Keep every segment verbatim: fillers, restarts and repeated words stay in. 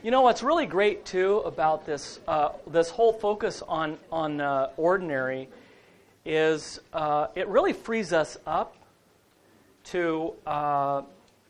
You know what's really great too about this uh, this whole focus on on uh, ordinary is uh, it really frees us up to uh,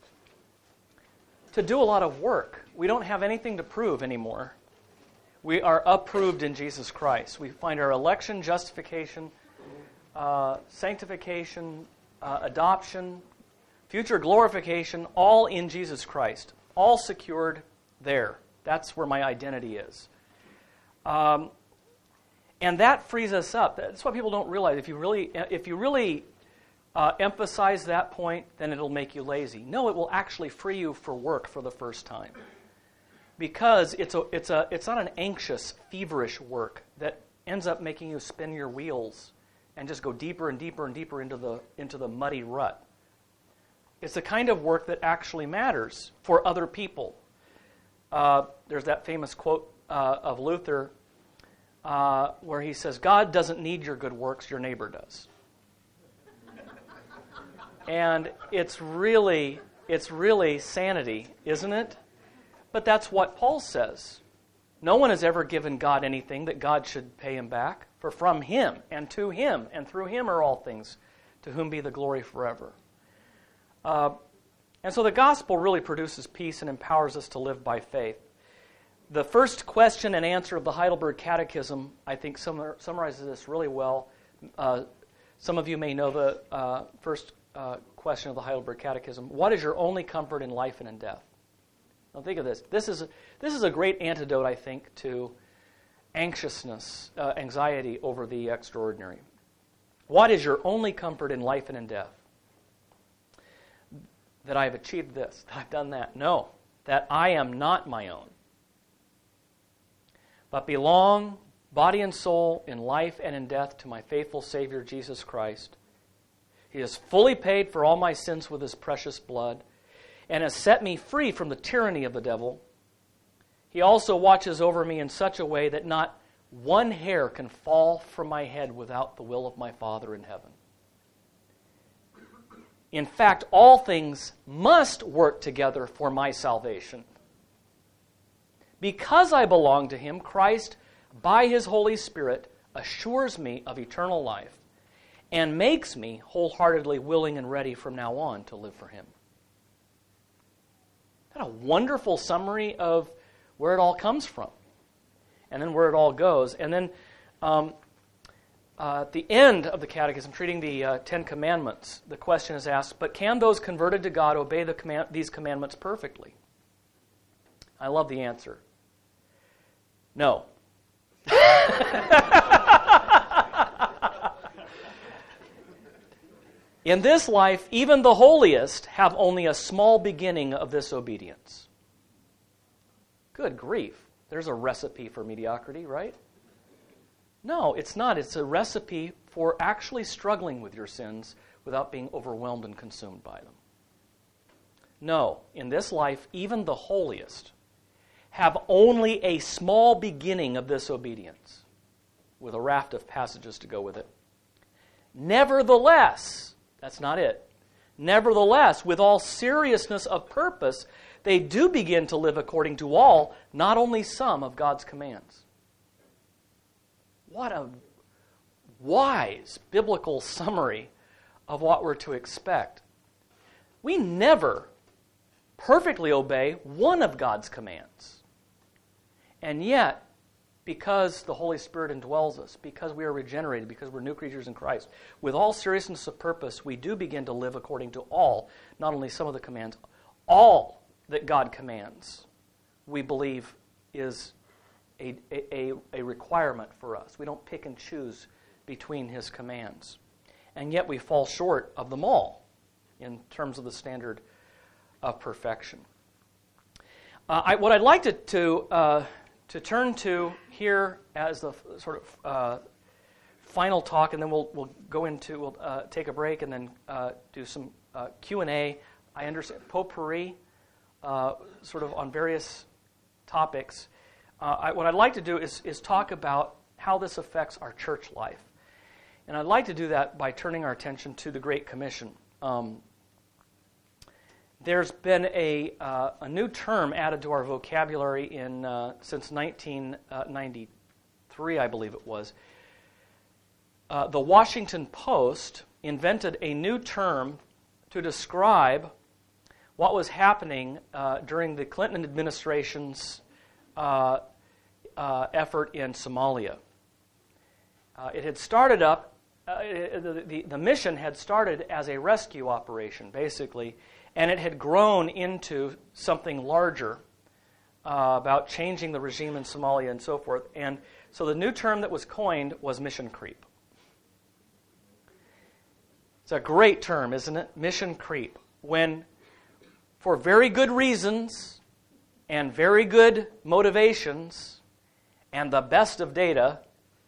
to do a lot of work. We don't have anything to prove anymore. We are approved in Jesus Christ. We find our election, justification, uh, sanctification, uh, adoption, future glorification, all in Jesus Christ, all secured there. That's where my identity is. Um, and that frees us up. That's what people don't realize. If you really, if you really uh, emphasize that point, then it'll make you lazy. No, it will actually free you for work for the first time. Because it's a, it's a, it's not an anxious, feverish work that ends up making you spin your wheels and just go deeper and deeper and deeper into the into the muddy rut. It's the kind of work that actually matters for other people. Uh, there's that famous quote uh, of Luther uh, where he says, "God doesn't need your good works, your neighbor does." And it's really, it's really sanity, isn't it? But that's what Paul says. No one has ever given God anything that God should pay him back. For from him and to him and through him are all things, to whom be the glory forever. Uh, and so the gospel really produces peace and empowers us to live by faith. The first question and answer of the Heidelberg Catechism, I think, summar, summarizes this really well. Uh, some of you may know the uh, first uh, question of the Heidelberg Catechism. What is your only comfort in life and in death? Now think of this. This is a, this is a great antidote, I think, to anxiousness, uh, anxiety over the extraordinary. What is your only comfort in life and in death? That I have achieved this, that I've done that. No, that I am not my own, but belong, body and soul, in life and in death, to my faithful Savior, Jesus Christ. He has fully paid for all my sins with his precious blood, and has set me free from the tyranny of the devil. He also watches over me in such a way that not one hair can fall from my head without the will of my Father in heaven. In fact, all things must work together for my salvation. Because I belong to him, Christ, by his Holy Spirit, assures me of eternal life and makes me wholeheartedly willing and ready from now on to live for him. Isn't that a wonderful summary of where it all comes from and then where it all goes? And then um, uh, at the end of the Catechism, treating the uh, Ten Commandments, the question is asked, but can those converted to God obey the command- these commandments perfectly? I love the answer. No. In this life, even the holiest have only a small beginning of this obedience. Good grief. There's a recipe for mediocrity, right? No, it's not. It's a recipe for actually struggling with your sins without being overwhelmed and consumed by them. No, in this life, even the holiest have only a small beginning of this obedience, with a raft of passages to go with it. Nevertheless, that's not it. Nevertheless, with all seriousness of purpose, they do begin to live according to all, not only some, of God's commands. What a wise biblical summary of what we're to expect. We never perfectly obey one of God's commands. And yet, because the Holy Spirit indwells us, because we are regenerated, because we're new creatures in Christ, with all seriousness of purpose, we do begin to live according to all, not only some of the commands, all that God commands, we believe is a, a, a requirement for us. We don't pick and choose between his commands. And yet we fall short of them all in terms of the standard of perfection. Uh, I, what I'd like to, to, uh, to turn to here as the sort of uh, final talk, and then we'll, we'll go into, we'll uh, take a break and then uh, do some uh, Q and A. I understand potpourri, uh, sort of on various topics. Uh, I, what I'd like to do is, is talk about how this affects our church life. And I'd like to do that by turning our attention to the Great Commission. Um, there's been a, uh, a new term added to our vocabulary in uh, since nineteen ninety-three, I believe it was. Uh, the Washington Post invented a new term to describe what was happening uh, during the Clinton administration's uh, uh, effort in Somalia. Uh, it had started up, uh, the, the, the mission had started as a rescue operation, basically, and it had grown into something larger uh, about changing the regime in Somalia and so forth. And so the new term that was coined was mission creep. It's a great term, isn't it? Mission creep. When, for very good reasons and very good motivations and the best of data,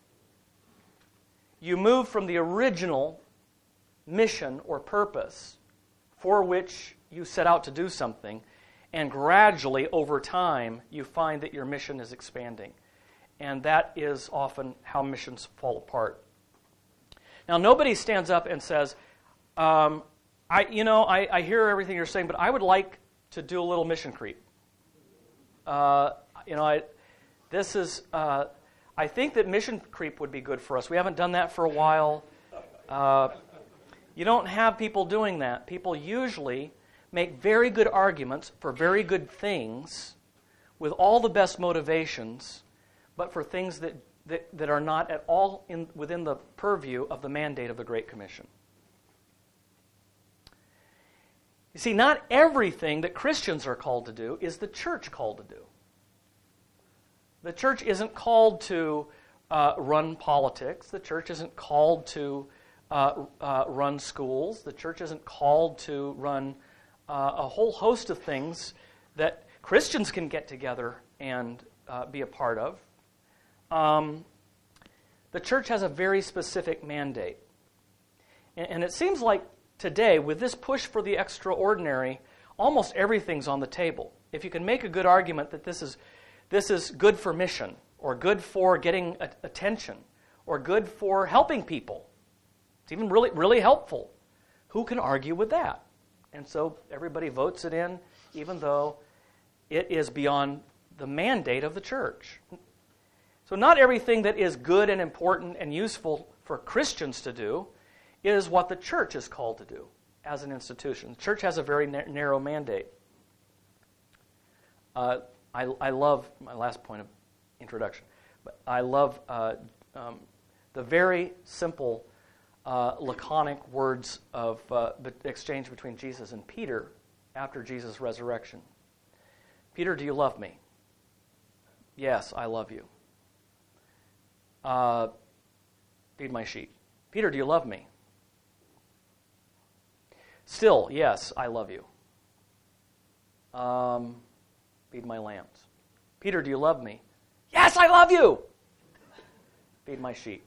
you move from the original mission or purpose for which you set out to do something, and gradually, over time, you find that your mission is expanding. And that is often how missions fall apart. Now, nobody stands up and says, um, I, you know, I, I hear everything you're saying, but I would like to do a little mission creep. Uh, you know, I, this is, uh, I think that mission creep would be good for us. We haven't done that for a while. Uh, you don't have people doing that. People usually make very good arguments for very good things with all the best motivations, but for things that, that, that are not at all in, within the purview of the mandate of the Great Commission. You see, not everything that Christians are called to do is the church called to do. The church isn't called to uh, run politics. The church isn't called to uh, uh, run schools. The church isn't called to run uh, a whole host of things that Christians can get together and uh, be a part of. Um, the church has a very specific mandate. And, and it seems like today, with this push for the extraordinary, almost everything's on the table. If you can make a good argument that this is this is good for mission, or good for getting a- attention, or good for helping people, it's even really, really helpful. Who can argue with that? And so everybody votes it in, even though it is beyond the mandate of the church. So not everything that is good and important and useful for Christians to do is what the church is called to do as an institution. The church has a very na- narrow mandate. Uh, I, I love, my last point of introduction, but I love uh, um, the very simple, uh, laconic words of uh, exchange between Jesus and Peter after Jesus' resurrection. Peter, do you love me? Yes, I love you. Uh, feed my sheep. Peter, do you love me? Still, yes, I love you. Um, feed my lambs. Peter, do you love me? Yes, I love you. Feed my sheep.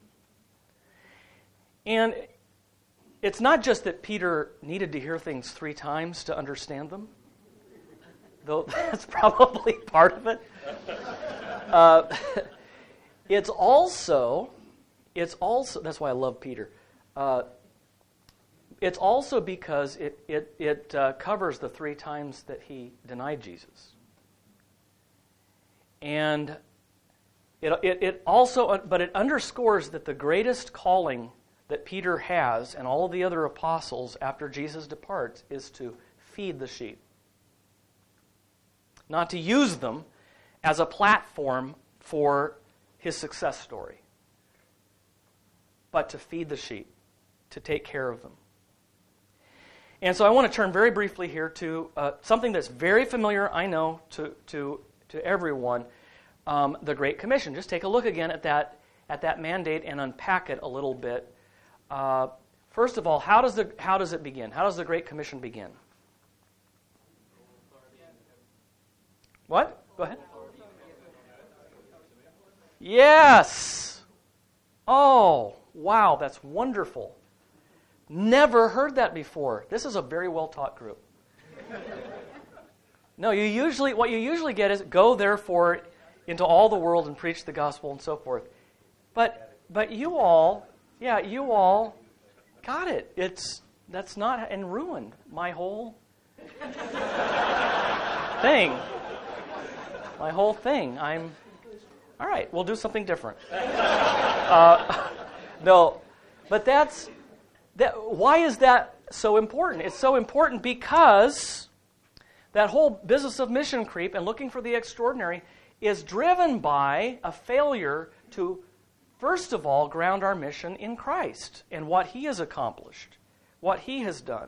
And it's not just that Peter needed to hear things three times to understand them, though that's probably part of it. Uh, it's also, it's also, that's why I love Peter. Uh, It's also because it it it uh, covers the three times that he denied Jesus, and it it it also but it underscores that the greatest calling that Peter has and all of the other apostles after Jesus departs is to feed the sheep, not to use them as a platform for his success story, but to feed the sheep, to take care of them. And so I want to turn very briefly here to uh, something that's very familiar, I know, to to to everyone, um, the Great Commission. Just take a look again at that at that mandate and unpack it a little bit. Uh, first of all, how does the how does it begin? How does the Great Commission begin? What? Go ahead. Yes. Oh, wow, that's wonderful. Never heard that before. This is a very well-taught group. No, you usually what you usually get is go therefore into all the world and preach the gospel and so forth. But but you all, yeah, you all got it. It's that's not and ruined my whole thing. My whole thing. I'm, all right, we'll do something different. Uh, no, but that's, that. Why is that so important? It's so important because that whole business of mission creep and looking for the extraordinary is driven by a failure to, first of all, ground our mission in Christ and what He has accomplished, what He has done.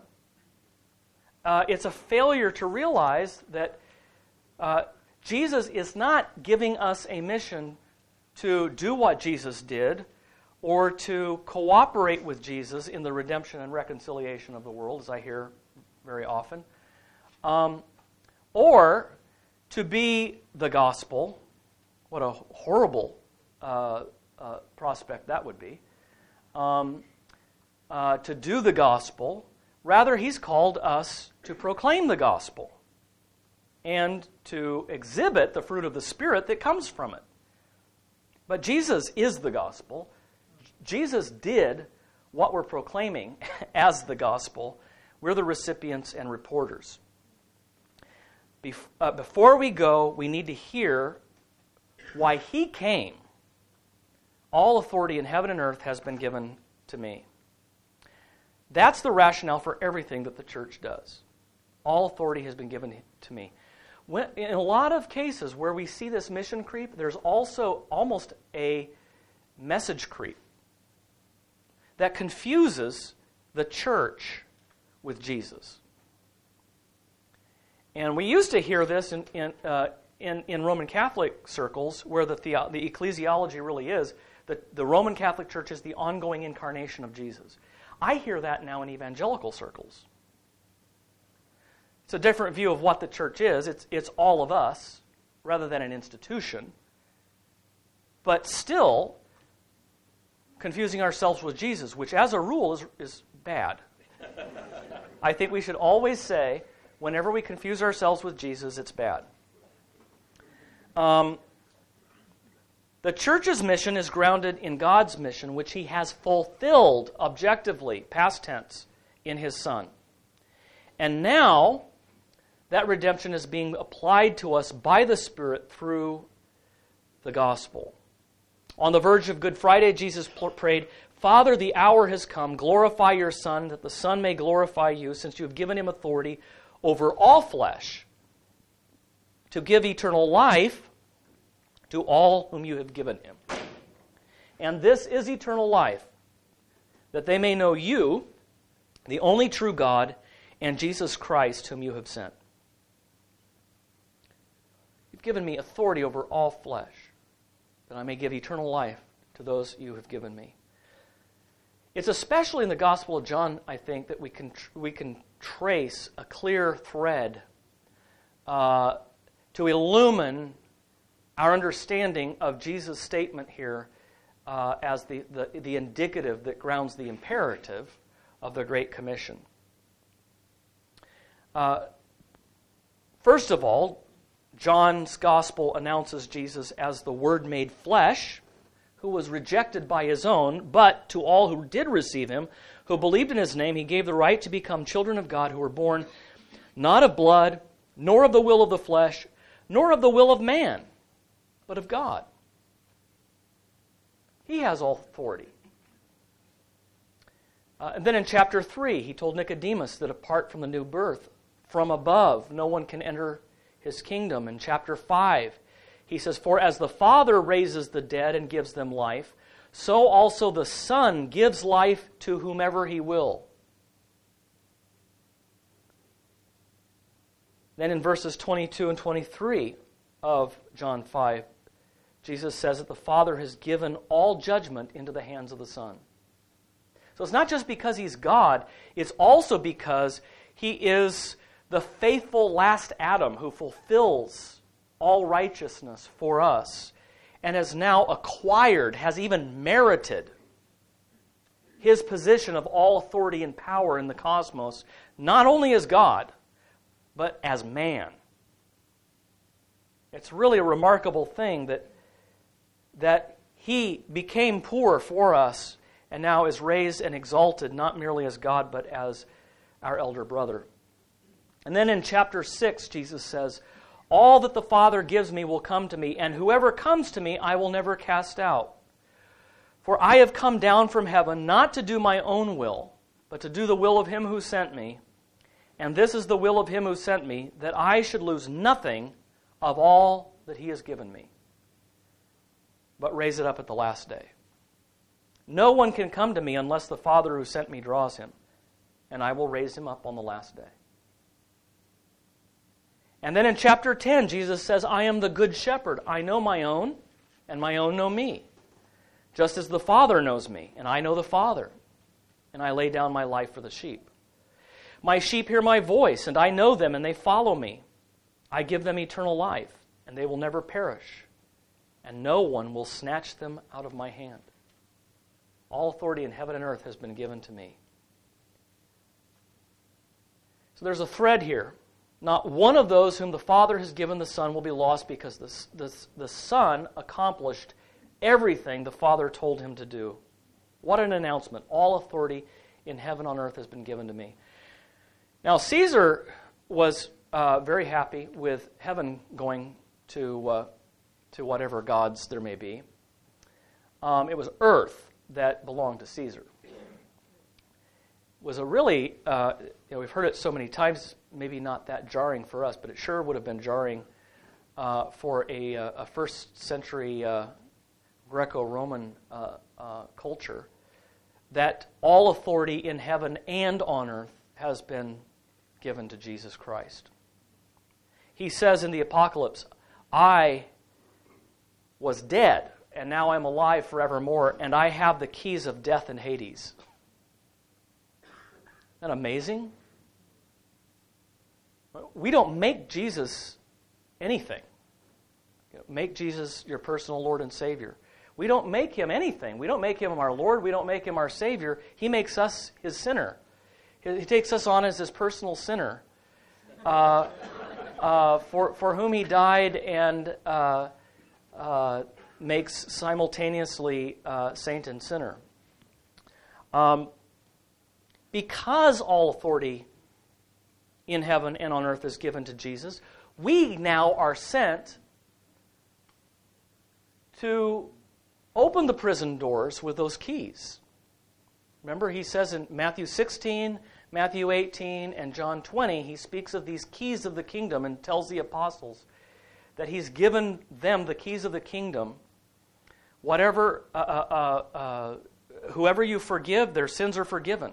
Uh, it's a failure to realize that uh, Jesus is not giving us a mission to do what Jesus did or to cooperate with Jesus in the redemption and reconciliation of the world, as I hear very often, um, or to be the gospel. What a horrible uh, uh, prospect that would be. Um, uh, to do the gospel. Rather, He's called us to proclaim the gospel and to exhibit the fruit of the Spirit that comes from it. But Jesus is the gospel. Jesus did what we're proclaiming as the gospel. We're the recipients and reporters. Bef- uh, before we go, we need to hear why He came. All authority in heaven and earth has been given to me. That's the rationale for everything that the church does. All authority has been given to me. When, in a lot of cases where we see this mission creep, there's also almost a message creep that confuses the church with Jesus. And we used to hear this in in, uh, in, in Roman Catholic circles, where the, the, the ecclesiology really is, that the Roman Catholic Church is the ongoing incarnation of Jesus. I hear that now in evangelical circles. It's a different view of what the church is. It's, it's all of us, rather than an institution. But still, confusing ourselves with Jesus, which as a rule is, is bad. I think we should always say, whenever we confuse ourselves with Jesus, it's bad. Um, the church's mission is grounded in God's mission, which He has fulfilled objectively, past tense, in His Son. And now, that redemption is being applied to us by the Spirit through the gospel. On the verge of Good Friday, Jesus prayed, "Father, the hour has come. Glorify your Son, that the Son may glorify you, since you have given Him authority over all flesh, to give eternal life to all whom you have given Him. And this is eternal life, that they may know you, the only true God, and Jesus Christ, whom you have sent. You've given me authority over all flesh, that I may give eternal life to those you have given me." It's especially in the Gospel of John, I think, that we can we can trace a clear thread uh, to illumine our understanding of Jesus' statement here uh, as the, the, the indicative that grounds the imperative of the Great Commission. Uh, first of all, John's Gospel announces Jesus as the Word made flesh, who was rejected by His own, but to all who did receive Him, who believed in His name, He gave the right to become children of God, who were born not of blood, nor of the will of the flesh, nor of the will of man, but of God. He has all authority. Uh, and then in chapter three, He told Nicodemus that apart from the new birth, from above, no one can enter His kingdom. In chapter five, He says, "For as the Father raises the dead and gives them life, so also the Son gives life to whomever He will." Then in verses twenty-two and twenty-three of John five, Jesus says that the Father has given all judgment into the hands of the Son. So it's not just because He's God, it's also because He is the faithful last Adam who fulfills all righteousness for us and has now acquired, has even merited His position of all authority and power in the cosmos, not only as God, but as man. It's really a remarkable thing that, that He became poor for us and now is raised and exalted not merely as God, but as our elder brother. And then in chapter six, Jesus says, all that the Father gives me will come to me, and whoever comes to me I will never cast out. For I have come down from heaven not to do my own will, but to do the will of him who sent me. And this is the will of him who sent me, that I should lose nothing of all that he has given me, but raise it up at the last day. No one can come to me unless the Father who sent me draws him, and I will raise him up on the last day. And then in chapter ten, Jesus says, I am the good shepherd. I know my own, and my own know me. Just as the Father knows me, and I know the Father, and I lay down my life for the sheep. My sheep hear my voice, and I know them, and they follow me. I give them eternal life, and they will never perish, and no one will snatch them out of my hand. All authority in heaven and earth has been given to me. So there's a thread here. Not one of those whom the Father has given the Son will be lost, because the, the, the Son accomplished everything the Father told him to do. What an announcement. All authority in heaven and on earth has been given to me. Now, Caesar was uh, very happy with heaven going to, uh, to whatever gods there may be. Um, it was earth that belonged to Caesar. Was a really, uh, you know, we've heard it so many times, maybe not that jarring for us, but it sure would have been jarring uh, for a, a first century uh, Greco-Roman uh, uh, culture, that all authority in heaven and on earth has been given to Jesus Christ. He says in the Apocalypse, I was dead, and now I'm alive forevermore, and I have the keys of death and Hades. Isn't that amazing? We don't make Jesus anything. You know, make Jesus your personal Lord and Savior. We don't make him anything. We don't make him our Lord. We don't make him our Savior. He makes us his sinner. He takes us on as his personal sinner, uh, uh, for, for whom he died, and uh, uh, makes simultaneously uh, saint and sinner. Um, Because all authority in heaven and on earth is given to Jesus, we now are sent to open the prison doors with those keys. Remember, he says in Matthew sixteen, Matthew eighteen, and John twenty, he speaks of these keys of the kingdom and tells the apostles that he's given them the keys of the kingdom. Whatever, uh, uh, uh, whoever you forgive, their sins are forgiven.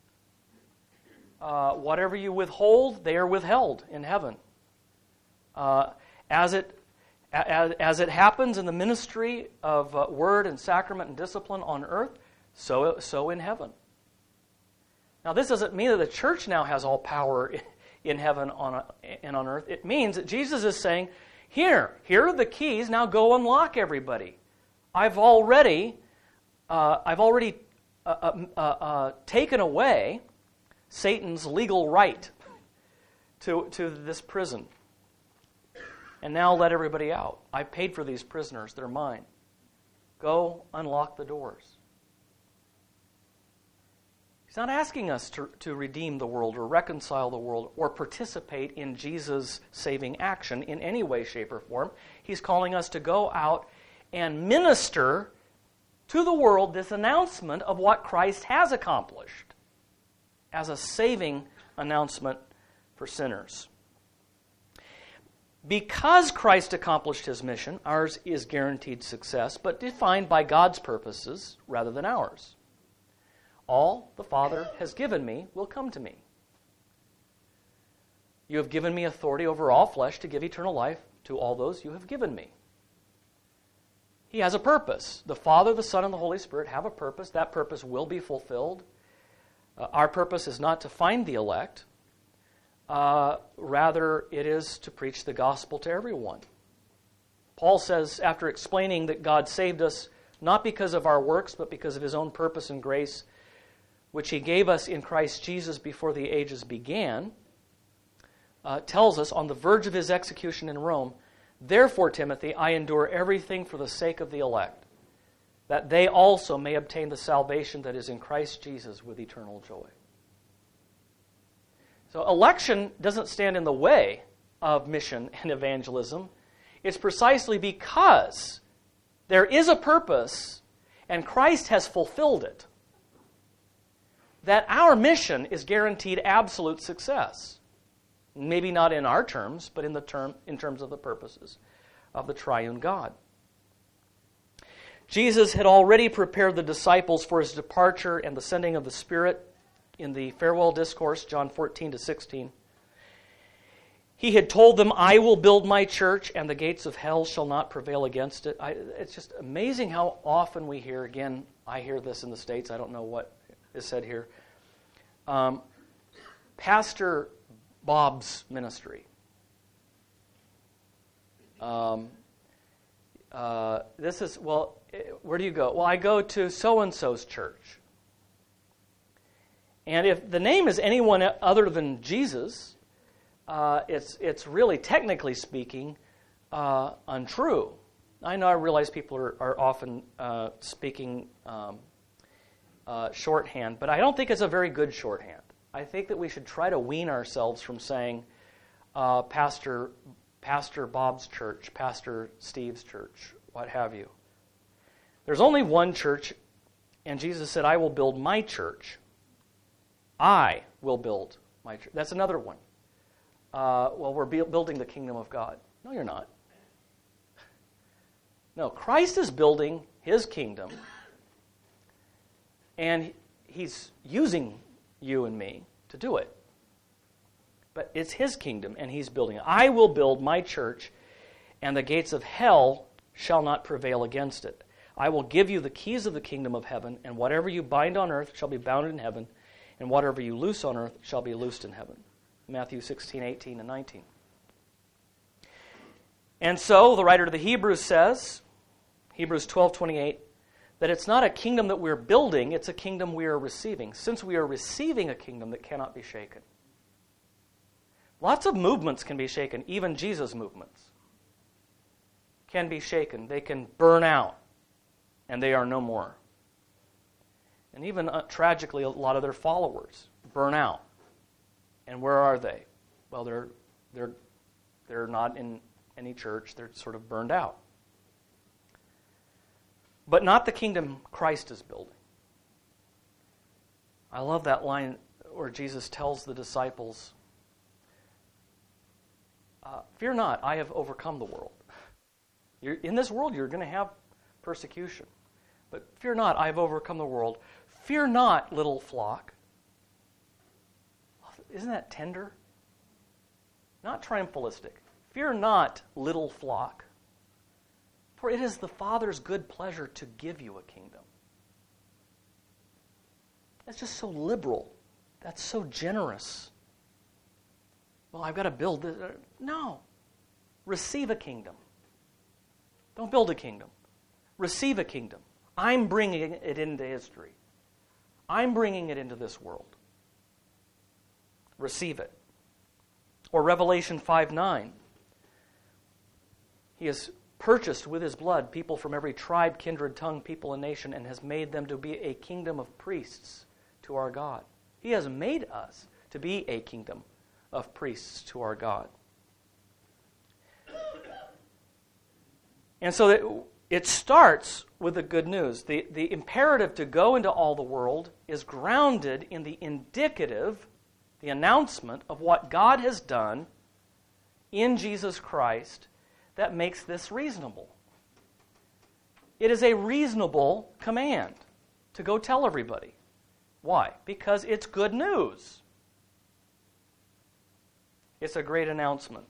Uh, whatever you withhold, they are withheld in heaven. Uh, as it as, as it happens in the ministry of uh, word and sacrament and discipline on earth, so so in heaven. Now, this doesn't mean that the church now has all power in heaven on and on earth. It means that Jesus is saying, "Here, here are the keys. Now go unlock everybody. I've already, uh, I've already uh, uh, uh, uh, taken away Satan's legal right to, to this prison. And now let everybody out. I paid for these prisoners. They're mine. Go unlock the doors." He's not asking us to, to redeem the world or reconcile the world or participate in Jesus' saving action in any way, shape, or form. He's calling us to go out and minister to the world this announcement of what Christ has accomplished as a saving announcement for sinners. Because Christ accomplished his mission, ours is guaranteed success, but defined by God's purposes rather than ours. All the Father has given me will come to me. You have given me authority over all flesh to give eternal life to all those you have given me. He has a purpose. The Father, the Son, and the Holy Spirit have a purpose. That purpose will be fulfilled. Uh, our purpose is not to find the elect. Uh, rather, it is to preach the gospel to everyone. Paul says, after explaining that God saved us not because of our works, but because of his own purpose and grace, which he gave us in Christ Jesus before the ages began, uh, tells us on the verge of his execution in Rome, "Therefore, Timothy, I endure everything for the sake of the elect, that they also may obtain the salvation that is in Christ Jesus with eternal joy." So election doesn't stand in the way of mission and evangelism. It's precisely because there is a purpose and Christ has fulfilled it that our mission is guaranteed absolute success. Maybe not in our terms, but in the term in terms of the purposes of the triune God. Jesus had already prepared the disciples for his departure and the sending of the Spirit in the farewell discourse, John fourteen to sixteen. He had told them, I will build my church, and the gates of hell shall not prevail against it. I, it's just amazing how often we hear, again, I hear this in the States, I don't know what is said here, um, Pastor Bob's ministry. Um, uh, this is, well, where do you go? Well, I go to so-and-so's church. And if the name is anyone other than Jesus, uh, it's it's really, technically speaking, uh, untrue. I know I realize people are, are often uh, speaking um, uh, shorthand, but I don't think it's a very good shorthand. I think that we should try to wean ourselves from saying uh, Pastor Pastor Bob's church, Pastor Steve's church, what have you. There's only one church, and Jesus said, I will build my church. I will build my church. That's another one. Uh, well, we're bu- building the kingdom of God. No, you're not. No, Christ is building his kingdom, and he's using you and me to do it. But it's his kingdom, and he's building it. I will build my church, and the gates of hell shall not prevail against it. I will give you the keys of the kingdom of heaven, and whatever you bind on earth shall be bound in heaven, and whatever you loose on earth shall be loosed in heaven. Matthew sixteen, eighteen, and nineteen. And so, the writer to the Hebrews says, Hebrews twelve, twenty-eight, that it's not a kingdom that we're building, it's a kingdom we are receiving, since we are receiving a kingdom that cannot be shaken. Lots of movements can be shaken, even Jesus' movements can be shaken. They can burn out, and they are no more. And even, uh, tragically, a lot of their followers burn out. And where are they? Well, they're they're they're not in any church. They're sort of burned out. But not the kingdom Christ is building. I love that line where Jesus tells the disciples, uh, fear not, I have overcome the world. You're, in this world, you're going to have persecution. But fear not, I have overcome the world. Fear not, little flock. Isn't that tender? Not triumphalistic. Fear not, little flock, for it is the Father's good pleasure to give you a kingdom. That's just so liberal. That's so generous. Well, I've got to build this. No. Receive a kingdom. Don't build a kingdom. Receive a kingdom. I'm bringing it into history. I'm bringing it into this world. Receive it. Or Revelation five nine. He has purchased with his blood people from every tribe, kindred, tongue, people, and nation, and has made them to be a kingdom of priests to our God. He has made us to be a kingdom of priests to our God. And so that it starts with the good news. The, the imperative to go into all the world is grounded in the indicative, the announcement of what God has done in Jesus Christ that makes this reasonable. It is a reasonable command to go tell everybody. Why? Because it's good news. It's a great announcement.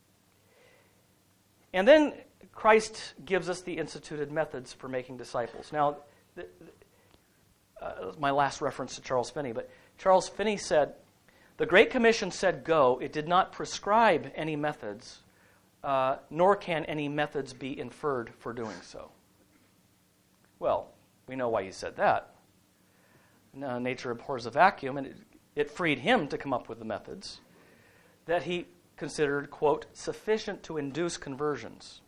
And then Christ gives us the instituted methods for making disciples. Now, th- uh, my last reference to Charles Finney, but Charles Finney said, the Great Commission said go. It did not prescribe any methods, uh, nor can any methods be inferred for doing so. Well, we know why he said that. Uh, nature abhors a vacuum, and it, it freed him to come up with the methods that he considered, quote, sufficient to induce conversions.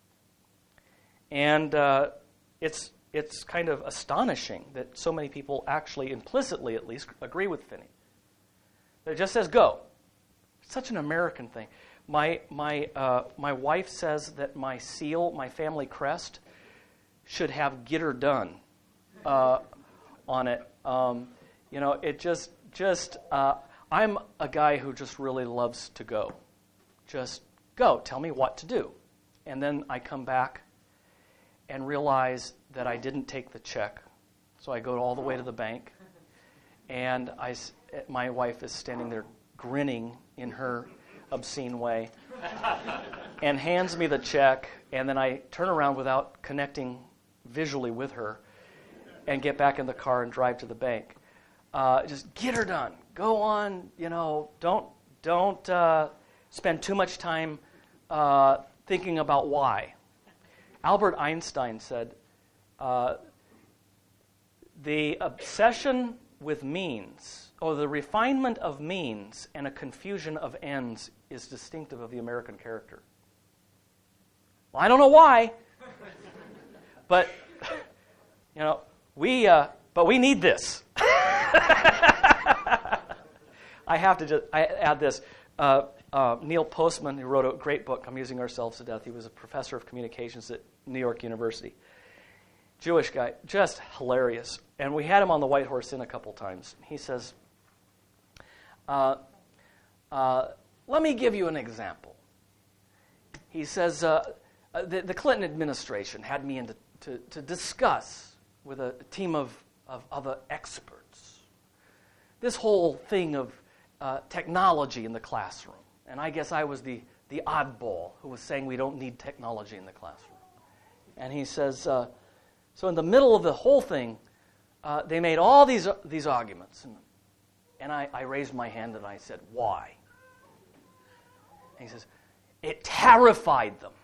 And uh, it's it's kind of astonishing that so many people actually, implicitly at least, agree with Finney. It just says go. It's such an American thing. My my uh, my wife says that my seal, my family crest, should have "Get her done" uh, on it. Um, you know, it just just uh, I'm a guy who just really loves to go. Just go. Tell me what to do, and then I come back and realize that I didn't take the check, so I go all the way to the bank, and I my wife is standing there grinning in her obscene way and hands me the check, and then I turn around without connecting visually with her and get back in the car and drive to the bank. Uh, just get her done. Go on, you know, don't don't uh, spend too much time uh, thinking about why. Albert Einstein said, uh, the obsession with means, or the refinement of means and a confusion of ends is distinctive of the American character. Well, I don't know why, but you know, we uh, but we need this. I have to just I add this. Uh, uh, Neil Postman, who wrote a great book, "Amusing Ourselves to Death." He was a professor of communications at New York University. Jewish guy, just hilarious. And we had him on the White Horse Inn a couple times. He says, uh, uh, let me give you an example. He says, uh, the, the Clinton administration had me in to, to, to discuss with a, a team of, of other experts this whole thing of uh, technology in the classroom. And I guess I was the, the oddball who was saying we don't need technology in the classroom. And he says, uh, so in the middle of the whole thing, uh, they made all these uh, these arguments. And, and I, I raised my hand and I said, why? And he says, it terrified them.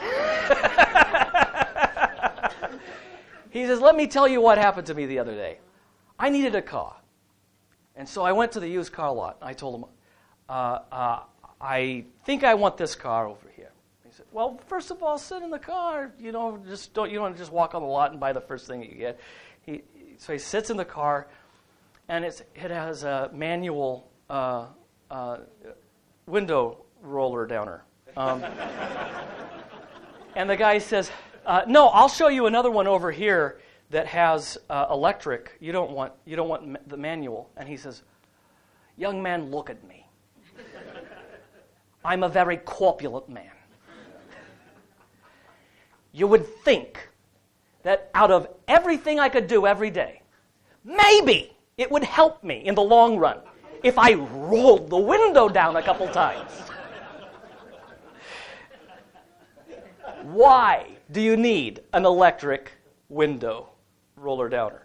He says, let me tell you what happened to me the other day. I needed a car. And so I went to the used car lot. I told him, uh, uh, I think I want this car over here. He said, well, first of all, sit in the car. You know, just don't. You don't just walk on the lot and buy the first thing that you get. He, so he sits in the car, and it's, it has a manual uh, uh, window roller downer. Um, and the guy says, uh, no, I'll show you another one over here that has uh, electric. You don't want you don't want ma- the manual. And he says, young man, look at me. I'm a very corpulent man. You would think that out of everything I could do every day, maybe it would help me in the long run if I rolled the window down a couple times. Why do you need an electric window roller downer?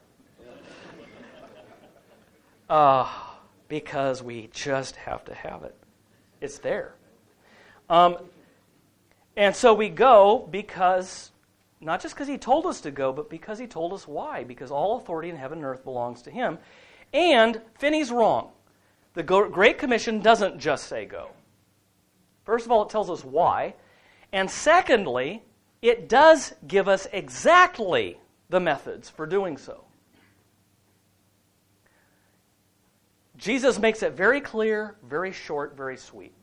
Uh, because we just have to have it. It's there. Um, and so we go because, not just because he told us to go, but because he told us why. Because all authority in heaven and earth belongs to him. And Finney's wrong. The Great Commission doesn't just say go. First of all, it tells us why. And secondly, it does give us exactly the methods for doing so. Jesus makes it very clear, very short, very sweet.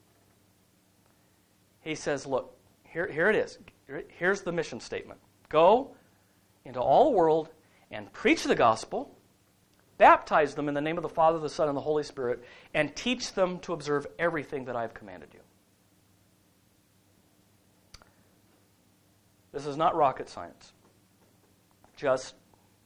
He says, look, here, here it is. Here's the mission statement. Go into all the world and preach the gospel, baptize them in the name of the Father, the Son, and the Holy Spirit, and teach them to observe everything that I've commanded you. This is not rocket science. Just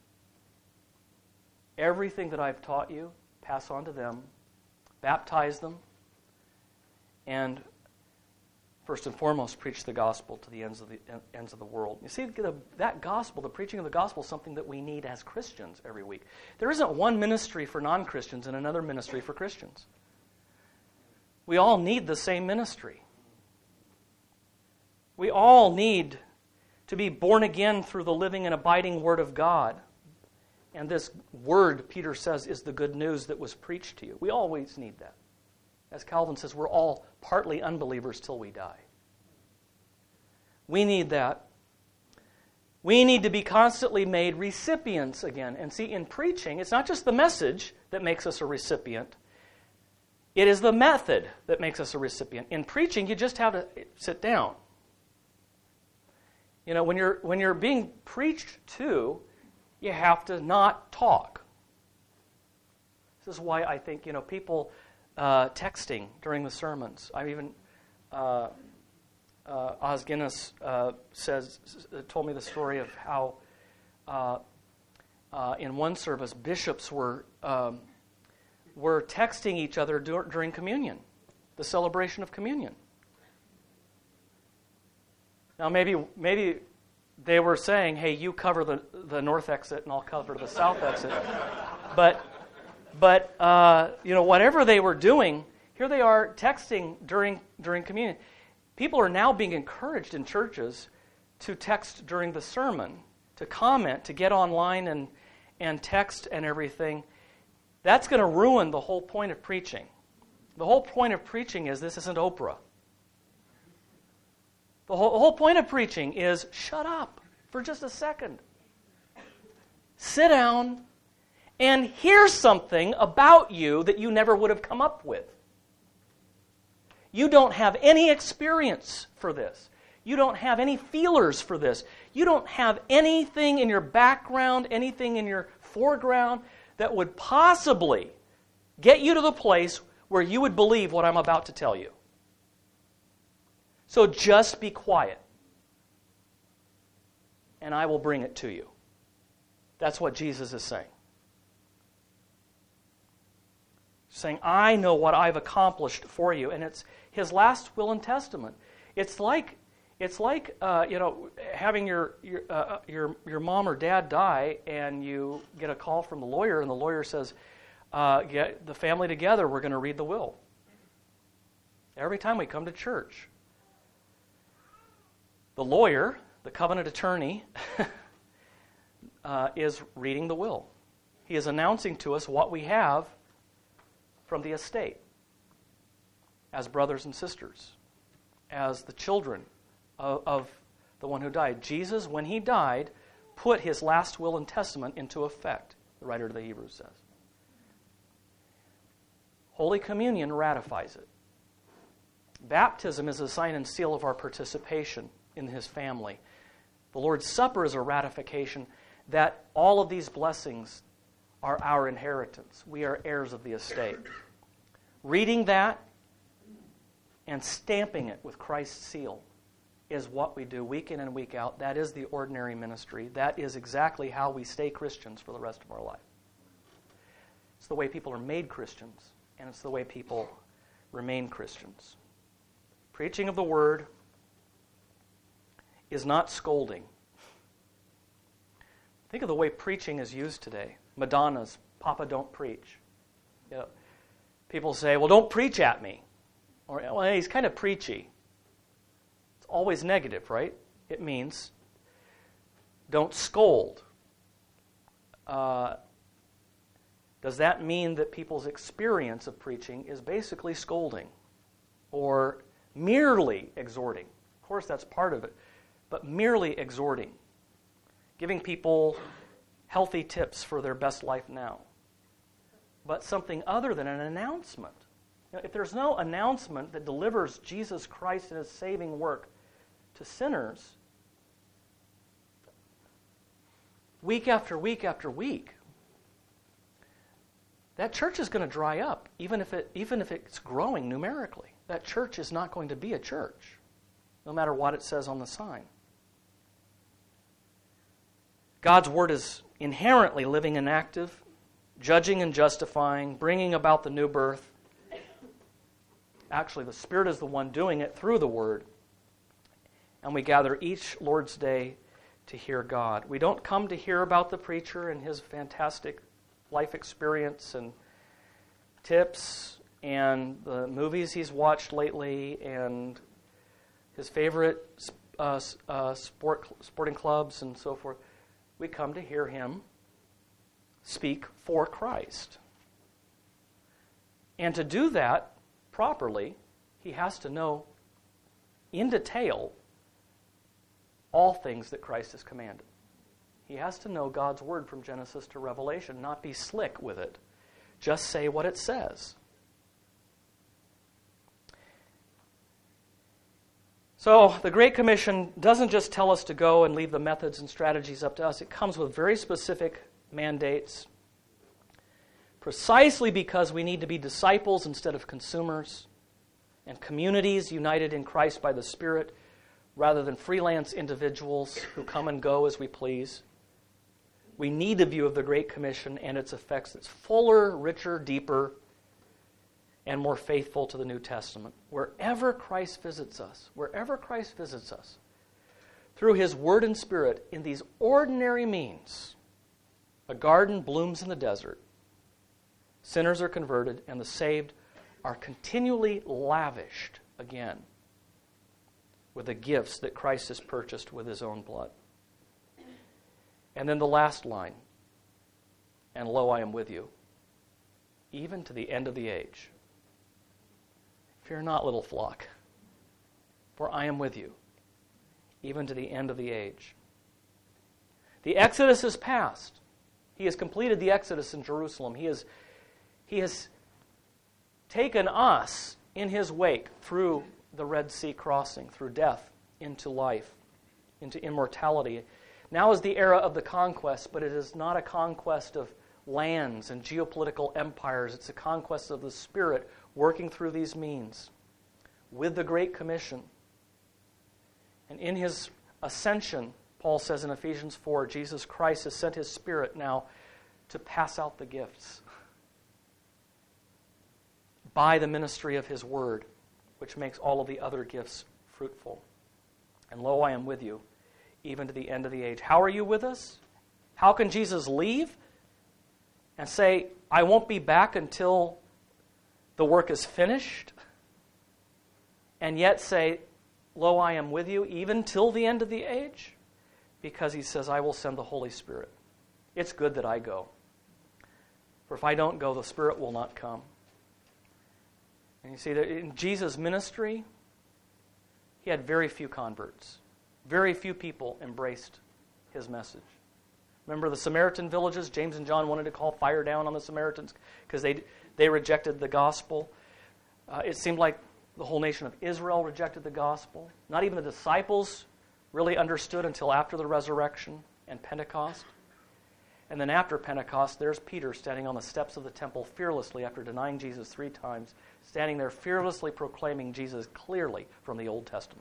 everything that I've taught you, pass on to them, baptize them, and first and foremost, preach the gospel to the ends of the ends of the world. You see, the, that gospel, the preaching of the gospel, is something that we need as Christians every week. There isn't one ministry for non-Christians and another ministry for Christians. We all need the same ministry. We all need to be born again through the living and abiding Word of God. And this Word, Peter says, is the good news that was preached to you. We always need that. As Calvin says, we're all partly unbelievers till we die. We need that. We need to be constantly made recipients again. And see, in preaching, it's not just the message that makes us a recipient. It is the method that makes us a recipient. In preaching, you just have to sit down. You know, when you're when you're being preached to, you have to not talk. This is why I think, you know, people uh, texting during the sermons. I've even uh, uh, Os Guinness uh, says told me the story of how uh, uh, in one service bishops were um, were texting each other dur- during communion, the celebration of communion. Now maybe maybe they were saying, "Hey, you cover the the north exit, and I'll cover the south exit," but. But, uh, you know, whatever they were doing, here they are texting during during communion. People are now being encouraged in churches to text during the sermon, to comment, to get online and, and text and everything. That's going to ruin the whole point of preaching. The whole point of preaching is this isn't Oprah. The whole, the whole point of preaching is shut up for just a second. Sit down and hear something about you that you never would have come up with. You don't have any experience for this. You don't have any feelers for this. You don't have anything in your background, anything in your foreground that would possibly get you to the place where you would believe what I'm about to tell you. So just be quiet, and I will bring it to you. That's what Jesus is saying. Saying, I know what I've accomplished for you. And it's his last will and testament. It's like, it's like uh, you know, having your your, uh, your your mom or dad die, and you get a call from the lawyer, and the lawyer says, uh, "Get the family together. We're going to read the will." Every time we come to church, the lawyer, the covenant attorney, uh, is reading the will. He is announcing to us what we have from the estate, as brothers and sisters, as the children of, of the one who died. Jesus, when he died, put his last will and testament into effect, the writer of the Hebrews says. Holy Communion ratifies it. Baptism is a sign and seal of our participation in his family. The Lord's Supper is a ratification that all of these blessings are our inheritance. We are heirs of the estate. Reading that and stamping it with Christ's seal is what we do week in and week out. That is the ordinary ministry. That is exactly how we stay Christians for the rest of our life. It's the way people are made Christians, and it's the way people remain Christians. Preaching of the Word is not scolding. Think of the way preaching is used today. Madonna's "Papa, Don't Preach." You know, people say, well, don't preach at me. Or, well, he's kind of preachy. It's always negative, right? It means don't scold. Uh, does that mean that people's experience of preaching is basically scolding or merely exhorting? Of course, that's part of it, but merely exhorting. Giving people healthy tips for their best life now. But something other than an announcement. You know, if there's no announcement that delivers Jesus Christ and his saving work to sinners, week after week after week, that church is going to dry up, even if it even if it's growing numerically. That church is not going to be a church, no matter what it says on the sign. God's Word is inherently living and active, judging and justifying, bringing about the new birth. Actually, the Spirit is the one doing it through the Word. And we gather each Lord's Day to hear God. We don't come to hear about the preacher and his fantastic life experience and tips and the movies he's watched lately and his favorite uh, uh, sport sporting clubs and so forth. We come to hear him speak for Christ. And to do that properly, he has to know in detail all things that Christ has commanded. He has to know God's Word from Genesis to Revelation, not be slick with it. Just say what it says. So the Great Commission doesn't just tell us to go and leave the methods and strategies up to us. It comes with very specific mandates, precisely because we need to be disciples instead of consumers, and communities united in Christ by the Spirit rather than freelance individuals who come and go as we please. We need a view of the Great Commission and its effects that's fuller, richer, deeper, and more faithful to the New Testament. Wherever Christ visits us, wherever Christ visits us, through His Word and Spirit, in these ordinary means, a garden blooms in the desert, sinners are converted, and the saved are continually lavished again with the gifts that Christ has purchased with His own blood. And then the last line, and lo, I am with you, even to the end of the age. Fear not, little flock, for I am with you, even to the end of the age. The Exodus is past. He has completed the Exodus in Jerusalem. He has, he has taken us in His wake through the Red Sea crossing, through death into life, into immortality. Now is the era of the conquest, but it is not a conquest of lands and geopolitical empires. It's a conquest of the Spirit working through these means with the Great Commission. And in His ascension, Paul says in Ephesians four, Jesus Christ has sent His Spirit now to pass out the gifts by the ministry of His Word, which makes all of the other gifts fruitful. And lo, I am with you, even to the end of the age. How are you with us? How can Jesus leave and say, I won't be back until the work is finished, and yet say, lo, I am with you even till the end of the age? Because He says, I will send the Holy Spirit. It's good that I go. For if I don't go, the Spirit will not come. And you see that in Jesus' ministry, He had very few converts. Very few people embraced His message. Remember the Samaritan villages? James and John wanted to call fire down on the Samaritans because they they rejected the gospel. Uh, it seemed like the whole nation of Israel rejected the gospel. Not even the disciples really understood until after the resurrection and Pentecost. And then after Pentecost, there's Peter standing on the steps of the temple fearlessly after denying Jesus three times, standing there fearlessly proclaiming Jesus clearly from the Old Testament.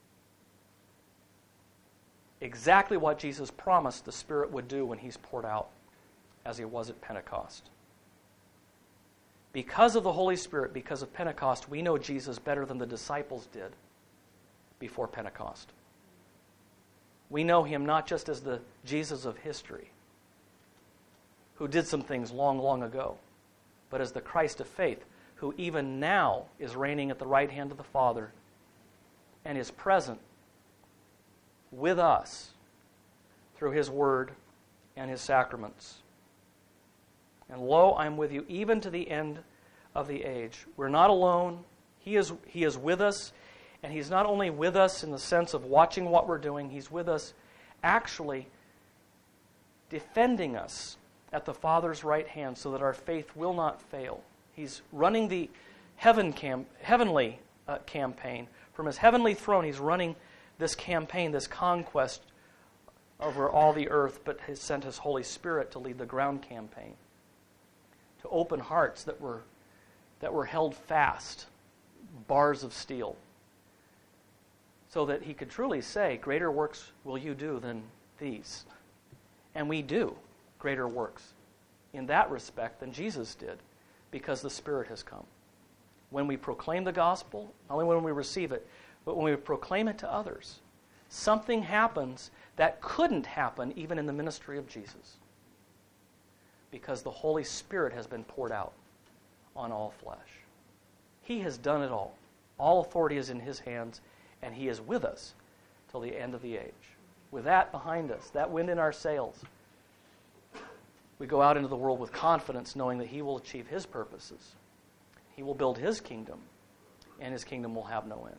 Exactly what Jesus promised the Spirit would do when He's poured out, as He was at Pentecost. Because of the Holy Spirit, because of Pentecost, we know Jesus better than the disciples did before Pentecost. We know Him not just as the Jesus of history, who did some things long, long ago, but as the Christ of faith, who even now is reigning at the right hand of the Father and is present with us through His Word and His sacraments. And lo, I am with you even to the end of the age. We're not alone. He is, he is with us, and He's not only with us in the sense of watching what we're doing, He's with us actually defending us at the Father's right hand so that our faith will not fail. He's running the heaven cam- heavenly uh, campaign. From His heavenly throne, He's running this campaign, this conquest over all the earth, but has sent His Holy Spirit to lead the ground campaign, to open hearts that were that were held fast, bars of steel, so that He could truly say, greater works will you do than these. And we do greater works in that respect than Jesus did, because the Spirit has come. When we proclaim the gospel, not only when we receive it, but when we proclaim it to others, something happens that couldn't happen even in the ministry of Jesus, because the Holy Spirit has been poured out on all flesh. He has done it all. All authority is in His hands, and He is with us till the end of the age. With that behind us, that wind in our sails, we go out into the world with confidence, knowing that He will achieve His purposes. He will build His kingdom, and His kingdom will have no end.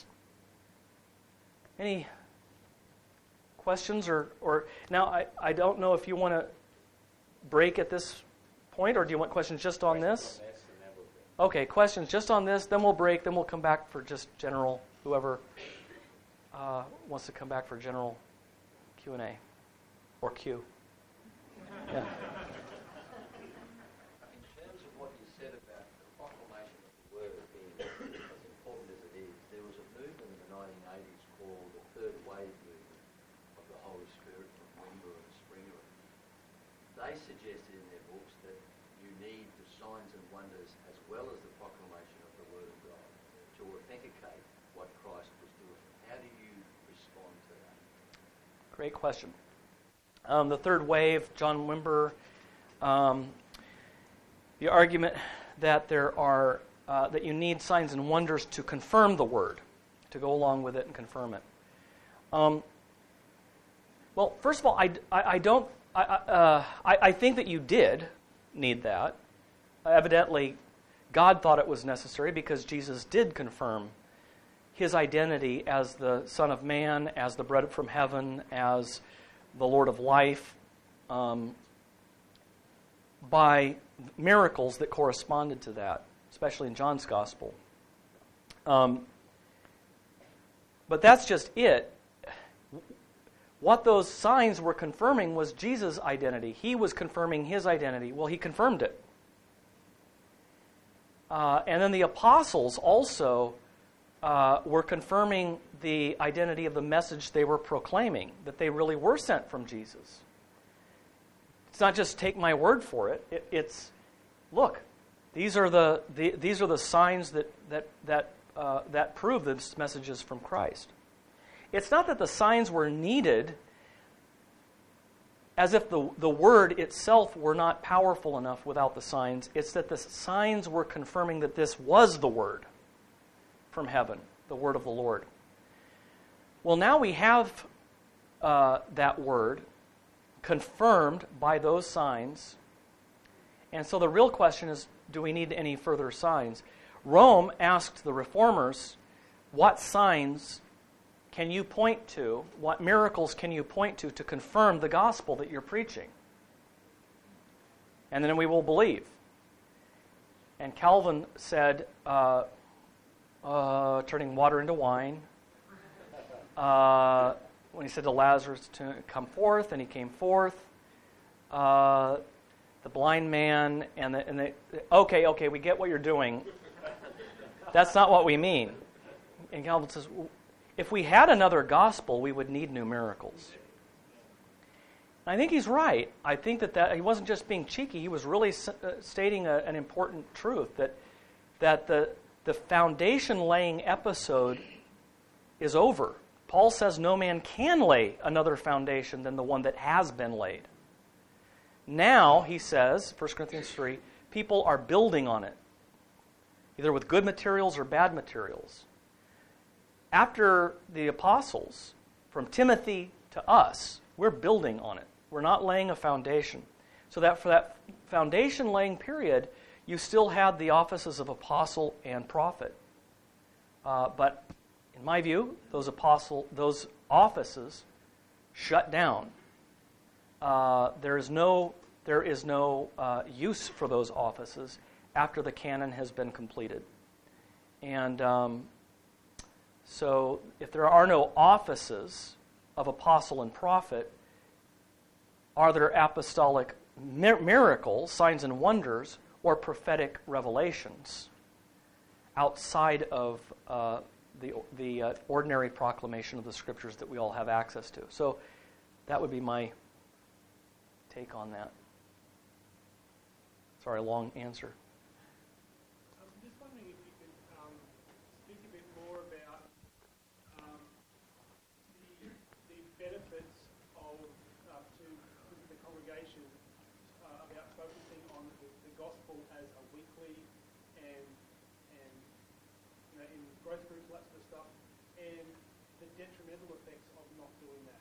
Any questions? Or, or now, I, I don't know if you want to break at this point, or do you want questions just on this? Okay, questions just on this, then we'll break, then we'll come back for just general, whoever uh, wants to come back for general Q and A or Q? Yeah. In terms of what you said about the proclamation of the word being as important as it is, there was a movement in the nineteen eighties called the Third Wave Movement of the Holy Spirit from Wimber and Springer. They suggested in their books that you need the signs and wonders as well as the proclamation of the Word of God to authenticate what Christ was doing. How do you respond to that? Great question. Um, the third wave, John Wimber, um, the argument that there are uh, that you need signs and wonders to confirm the word, to go along with it and confirm it. Um, well, first of all, I, I, I don't. I, uh, I, I think that you did need that. Evidently, God thought it was necessary because Jesus did confirm his identity as the Son of Man, as the bread from heaven, as the Lord of life, um, by miracles that corresponded to that, especially in John's Gospel. Um, but that's just it. What those signs were confirming was Jesus' identity. He was confirming his identity. Well, he confirmed it. Uh, and then the apostles also uh, were confirming the identity of the message they were proclaiming, that they really were sent from Jesus. It's not just take my word for it. it it's, look, these are the, the these are the signs that that that uh, that prove this message is from Christ. It's not that the signs were needed as if the, the word itself were not powerful enough without the signs. It's that the signs were confirming that this was the word from heaven, the word of the Lord. Well, now we have uh, that word confirmed by those signs. And so the real question is, do we need any further signs? Rome asked the reformers, what signs can you point to, what miracles can you point to to confirm the gospel that you're preaching? And then we will believe. And Calvin said, uh, uh, turning water into wine. Uh, when he said to Lazarus to come forth, and he came forth. Uh, the blind man, and the, and the, okay, okay, we get what you're doing. That's not what we mean. And Calvin says, if we had another gospel, we would need new miracles. And I think he's right. I think that, that he wasn't just being cheeky. He was really uh, stating a, an important truth, that that the the foundation-laying episode is over. Paul says no man can lay another foundation than the one that has been laid. Now, he says, First Corinthians three, people are building on it, either with good materials or bad materials. After the apostles, from Timothy to us, we're building on it. We're not laying a foundation. So that for that foundation-laying period, you still had the offices of apostle and prophet. Uh, but in my view, those apostle, those offices shut down. Uh, there is no, there is no uh, use for those offices after the canon has been completed. And um, so if there are no offices of apostle and prophet, are there apostolic mir- miracles, signs and wonders, or prophetic revelations outside of uh, the, the uh, ordinary proclamation of the Scriptures that we all have access to? So that would be my take on that. Sorry, long answer. I'm just wondering if you could um, speak a bit more about um, the, the benefits of uh, to the congregation uh, about focusing on the, the gospel as a weekly and and you know in growth groups, lots of stuff, and the detrimental effects of not doing that.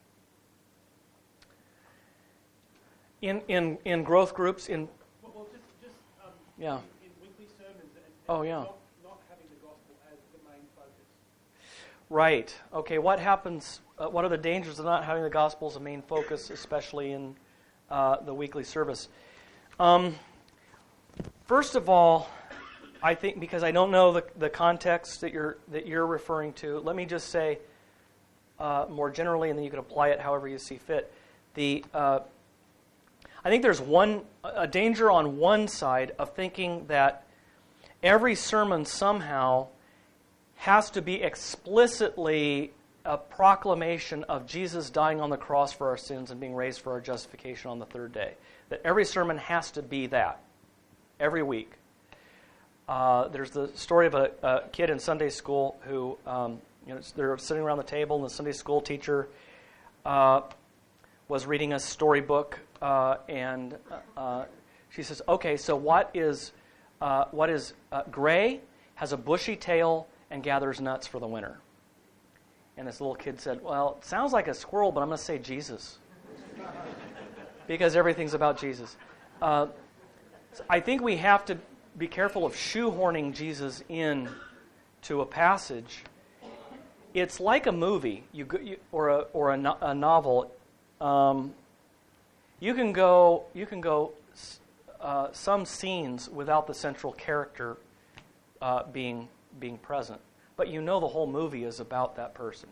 In in in growth groups, in Well, well just just um, yeah. in, in weekly sermons and, and Oh, yeah. not, not having the gospel as the main focus. Right. Okay. What happens? Uh, what are the dangers of not having the gospel as a main focus, especially in uh, the weekly service? Um, first of all, I think because I don't know the, the context that you're that you're referring to, let me just say uh, more generally, and then you can apply it however you see fit. The uh, I think there's one a danger on one side of thinking that every sermon somehow has to be explicitly a proclamation of Jesus dying on the cross for our sins and being raised for our justification on the third day. That every sermon has to be that, every week. Uh, there's the story of a, a kid in Sunday school who, um, you know, they're sitting around the table, and the Sunday school teacher uh, was reading a storybook, uh, and uh, she says, "Okay, so what is uh, what is uh, gray, has a bushy tail, and gathers nuts for the winter?" And this little kid said, "Well, it sounds like a squirrel, but I'm going to say Jesus." Because everything's about Jesus. Uh, so I think we have to be careful of shoehorning Jesus in to a passage. It's like a movie you, go, you, or a or a, no, a novel. Um, you can go you can go uh, some scenes without the central character uh, being being present, but you know the whole movie is about that person.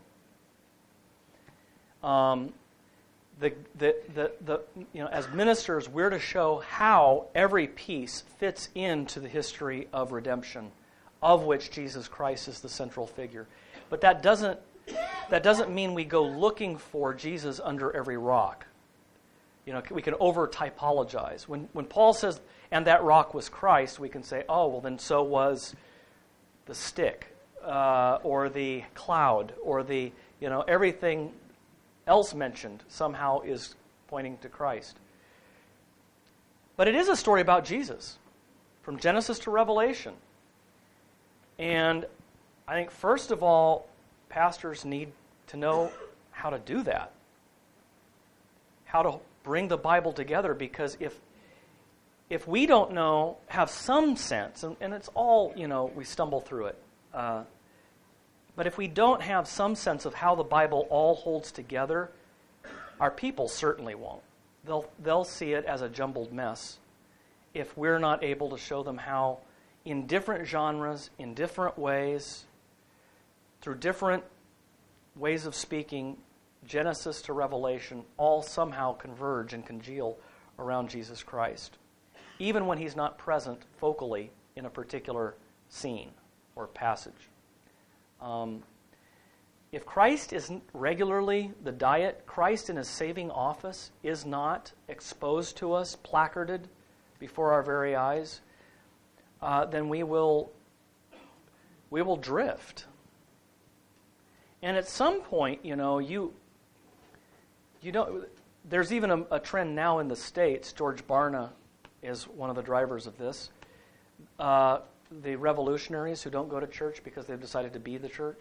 Um, the, the the the you know, as ministers, we're to show how every piece fits into the history of redemption, of which Jesus Christ is the central figure. But that doesn't that doesn't mean we go looking for Jesus under every rock. You know, we can over typologize. When when Paul says, "And that rock was Christ," we can say, "Oh, well, then so was the stick, uh, or the cloud, or the you know everything else mentioned somehow is pointing to Christ." But it is a story about Jesus, from Genesis to Revelation. And I think, first of all, pastors need to know how to do that, how to bring the Bible together, because if if we don't know, have some sense, and, and it's all, you know, we stumble through it, uh, but if we don't have some sense of how the Bible all holds together, our people certainly won't. They'll they'll see it as a jumbled mess if we're not able to show them how, in different genres, in different ways, through different ways of speaking, Genesis to Revelation, all somehow converge and congeal around Jesus Christ, even when he's not present focally in a particular scene or passage. Um, if Christ isn't regularly the diet, Christ in his saving office is not exposed to us, placarded before our very eyes, uh, then we will we will drift. And at some point, you know, you you don't. There's even a, a trend now in the States. George Barna is one of the drivers of this. Uh, the revolutionaries who don't go to church because they've decided to be the church,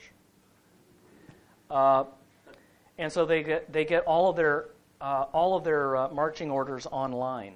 uh, and so they get they get all of their uh, all of their uh, marching orders online.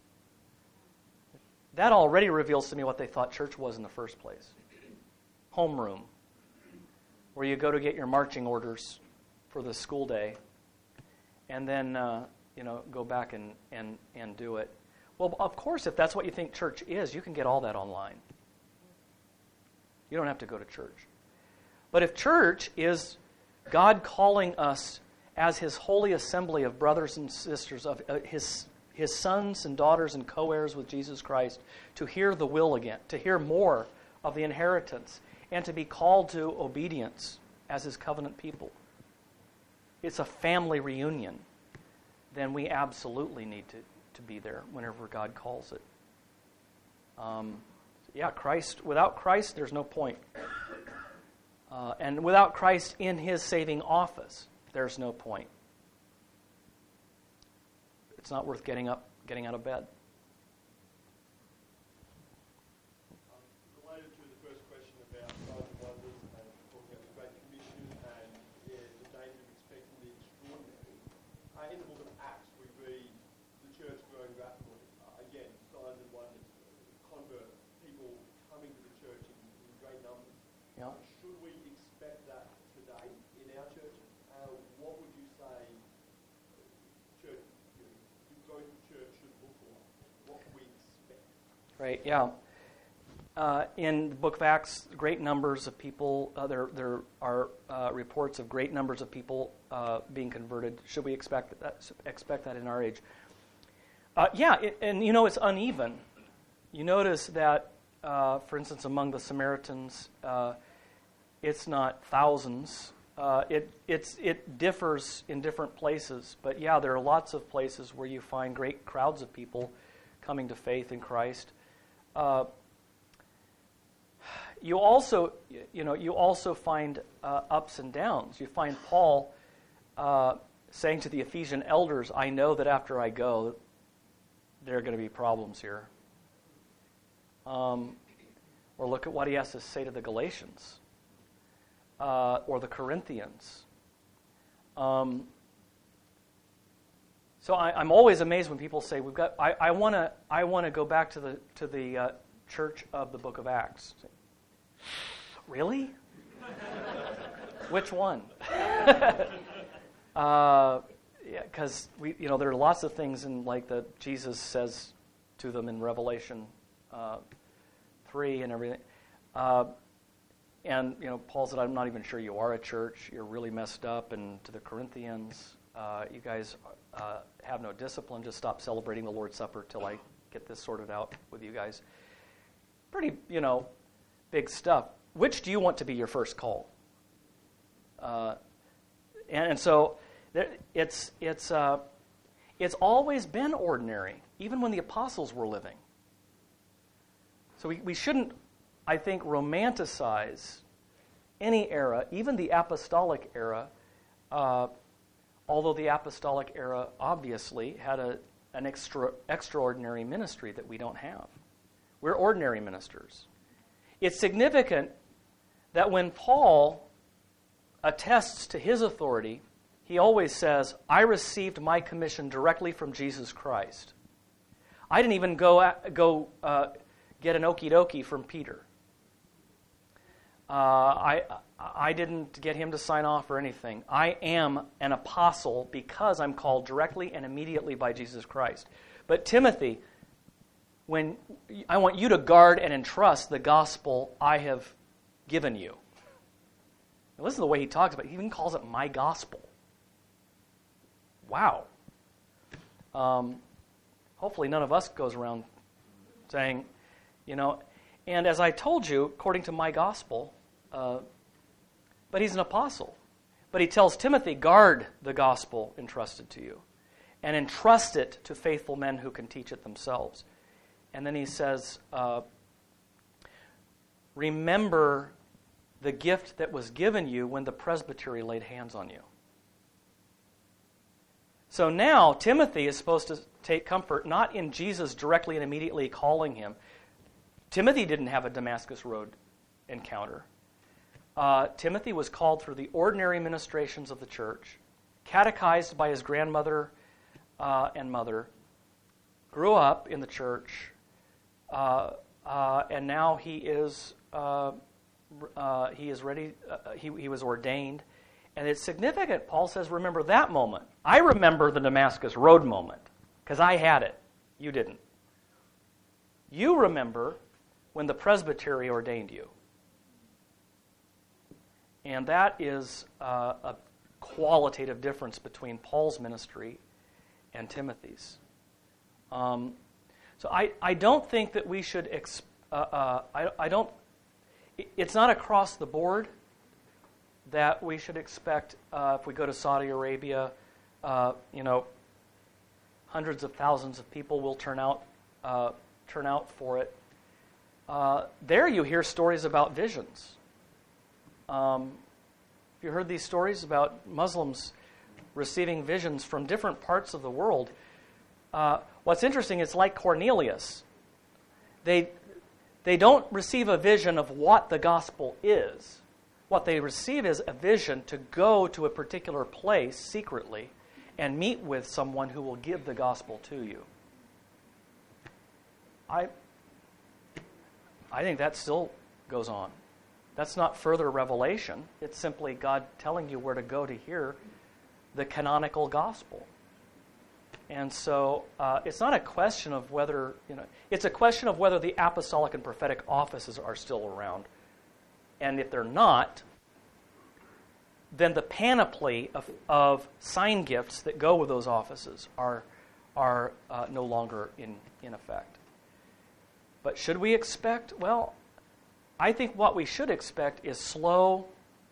That already reveals to me what they thought church was in the first place. Homeroom, where you go to get your marching orders for the school day, and then uh, you know go back and, and, and do it. Well, of course, if that's what you think church is, you can get all that online. You don't have to go to church. But if church is God calling us as his holy assembly of brothers and sisters, of uh, his his sons and daughters and co-heirs with Jesus Christ, to hear the will again, to hear more of the inheritance, and to be called to obedience as his covenant people, it's a family reunion, then we absolutely need to, to be there whenever God calls it. Um, yeah, Christ. Without Christ, there's no point. Uh, and without Christ in his saving office, there's no point. It's not worth getting up, getting out of bed. Related to the first question about signs and wonders and talking about the Great Commission and yeah, the danger of expecting the extraordinary, uh, in the book of Acts we read the church growing rapidly. Uh, again, signs and wonders, convert, people coming to the church in, in great numbers. Yeah. Should we expect that today in our churches? Uh, what would you say church, you know, the growth of church should look like? What can we expect? Right, yeah. uh, in the book of Acts, great numbers of people, uh, there, there are uh, reports of great numbers of people uh, being converted. Should we expect that, expect that in our age? Uh, yeah, it, and you know, it's uneven. You notice that, uh, for instance, among the Samaritans, uh, it's not thousands. Uh, it it's it differs in different places. But yeah, there are lots of places where you find great crowds of people coming to faith in Christ. Uh, you also, you know, you also find uh, ups and downs. You find Paul uh, saying to the Ephesian elders, "I know that after I go, there are going to be problems here." Um, or look at what he has to say to the Galatians uh, or the Corinthians. Um, so I, I'm always amazed when people say, "We've got." I, I want to. I want to go back to the to the uh, church of the Book of Acts. Really? Which one? uh, yeah, because we, you know, there are lots of things in like that Jesus says to them in Revelation uh, three and everything. Uh, and you know, Paul said, "I'm not even sure you are a church. You're really messed up." And to the Corinthians, uh, you guys uh, have no discipline. Just stop celebrating the Lord's Supper till I get this sorted out with you guys. Pretty, you know, big stuff. Which do you want to be your first call? Uh, and, and so there, it's it's uh, it's always been ordinary, even when the apostles were living. So we, we shouldn't, I think, romanticize any era, even the apostolic era, uh, although the apostolic era obviously had a, an extra, extraordinary ministry that we don't have. We're ordinary ministers. It's significant that when Paul attests to his authority, he always says, "I received my commission directly from Jesus Christ. I didn't even go go uh, get an okie dokie from Peter. Uh, I I didn't get him to sign off or anything. I am an apostle because I'm called directly and immediately by Jesus Christ. But Timothy, when I want you to guard and entrust the gospel I have given you." Now listen to the way he talks about it. He even calls it my gospel. Wow. Um, hopefully none of us goes around saying, you know, and as I told you, according to my gospel, uh, but he's an apostle. But he tells Timothy, guard the gospel entrusted to you and entrust it to faithful men who can teach it themselves. And then he says, uh, remember the gift that was given you when the presbytery laid hands on you. So now Timothy is supposed to take comfort not in Jesus directly and immediately calling him. Timothy didn't have a Damascus Road encounter. Uh, Timothy was called through the ordinary ministrations of the church, catechized by his grandmother uh, and mother, grew up in the church, uh, uh, and now he is uh, uh, he is ready. Uh, he he was ordained, and it's significant. Paul says, "Remember that moment." I remember the Damascus Road moment because I had it. You didn't. You remember when the presbytery ordained you. And that is uh, a qualitative difference between Paul's ministry and Timothy's. Um, so I, I don't think that we should, exp- uh, uh, I, I don't, it's not across the board that we should expect, uh, if we go to Saudi Arabia, uh, you know, hundreds of thousands of people will turn out, uh, turn out for it. Uh, there you hear stories about visions. Um, have you heard these stories about Muslims receiving visions from different parts of the world? Uh, what's interesting, it's like Cornelius. They, they don't receive a vision of what the gospel is. What they receive is a vision to go to a particular place secretly and meet with someone who will give the gospel to you. I, I think that still goes on. That's not further revelation. It's simply God telling you where to go to hear the canonical gospel. And so uh, it's not a question of whether, you know, it's a question of whether the apostolic and prophetic offices are still around. And if they're not, then the panoply of, of sign gifts that go with those offices are, are uh, no longer in, in effect. But should we expect? Well, I think what we should expect is slow,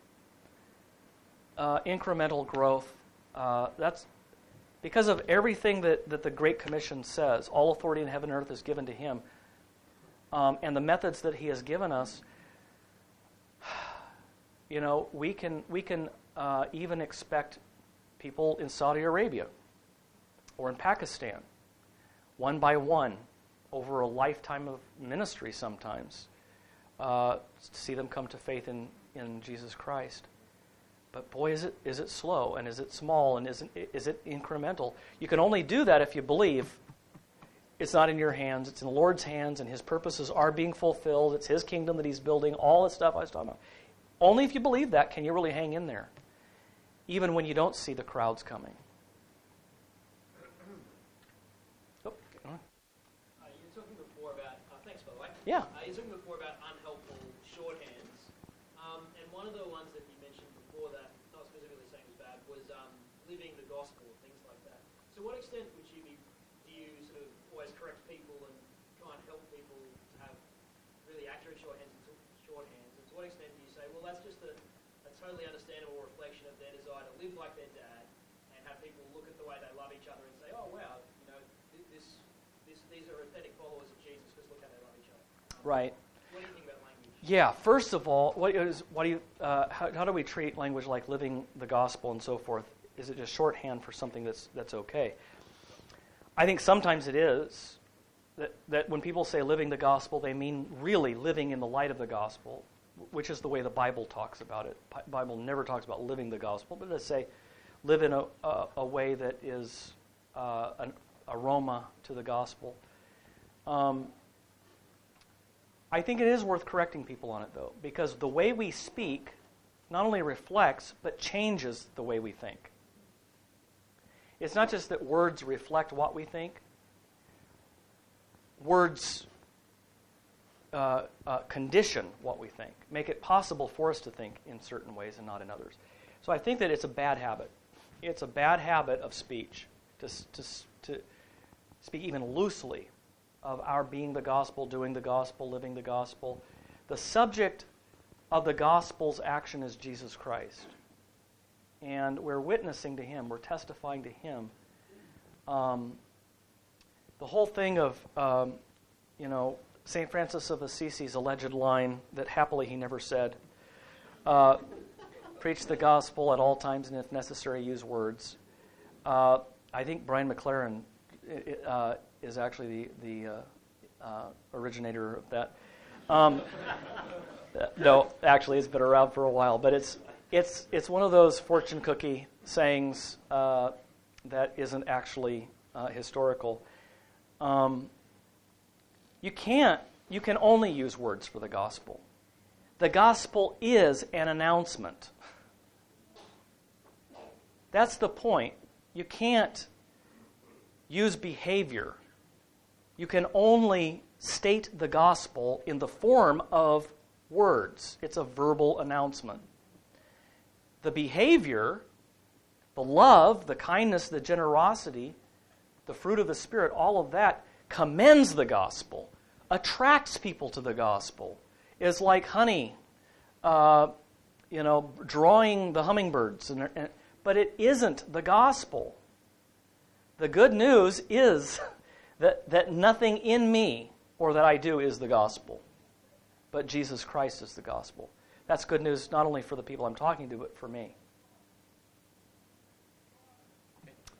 uh, incremental growth. Uh, that's because of everything that, that the Great Commission says. All authority in heaven and earth is given to him. Um, and the methods that he has given us, you know, we can, we can uh, even expect people in Saudi Arabia or in Pakistan, one by one, over a lifetime of ministry sometimes, uh, to see them come to faith in, in Jesus Christ. But boy, is it is it slow, and is it small, and is it, is it incremental? You can only do that if you believe it's not in your hands, it's in the Lord's hands, and his purposes are being fulfilled. It's his kingdom that he's building, all the stuff I was talking about. Only if you believe that can you really hang in there, even when you don't see the crowds coming. Oh, Uh, you were talking before about, uh, thanks by the way. yeah. Uh, you were talking before about unhelpful shorthands. Um, and one of the ones that you mentioned before that, not specifically saying was bad, was um, living the gospel, things like that. So what extent would you be, do you sort of always correct people and try and help people to have really accurate shorthands and shorthands? And to what extent do you say, well, that's just a, a totally understandable reflection of their desire to live like their dad and have people look at the way they love each other and say, oh, wow, you know, this, this, these are authentic followers of Jesus because look how they love each other. Um, Right. What do you think about language? Yeah, first of all, what is what do you uh, how, how do we treat language like living the gospel and so forth? Is it just shorthand for something that's that's okay? I think sometimes it is that that when people say living the gospel, they mean really living in the light of the gospel, which is the way the Bible talks about it. The Bible never talks about living the gospel, but they say live in a a, a way that is uh, an aroma to the gospel. Um, I think it is worth correcting people on it, though, because the way we speak not only reflects, but changes the way we think. It's not just that words reflect what we think. Words uh, uh, condition what we think, make it possible for us to think in certain ways and not in others. So I think that it's a bad habit. It's a bad habit of speech to, to, to speak even loosely of our being the gospel, doing the gospel, living the gospel. The subject of the gospel's action is Jesus Christ. And we're witnessing to him. We're testifying to him. Um, the whole thing of, um, you know, Saint Francis of Assisi's alleged line that happily he never said, uh, preach the gospel at all times and if necessary use words. Uh, I think Brian McLaren uh, is actually the, the uh, uh, originator of that. Um, no, actually, it's been around for a while, but it's it's it's one of those fortune cookie sayings uh, that isn't actually uh, historical. Um, you can't. You can only use words for the gospel. The gospel is an announcement. That's the point. You can't use behavior. You can only state the gospel in the form of words. It's a verbal announcement. The behavior, the love, the kindness, the generosity, the fruit of the Spirit, all of that commends the gospel, attracts people to the gospel, is like honey, uh, you know, drawing the hummingbirds. And, and, but it isn't the gospel. The good news is that, that nothing in me or that I do is the gospel, but Jesus Christ is the gospel. That's good news not only for the people I'm talking to, but for me.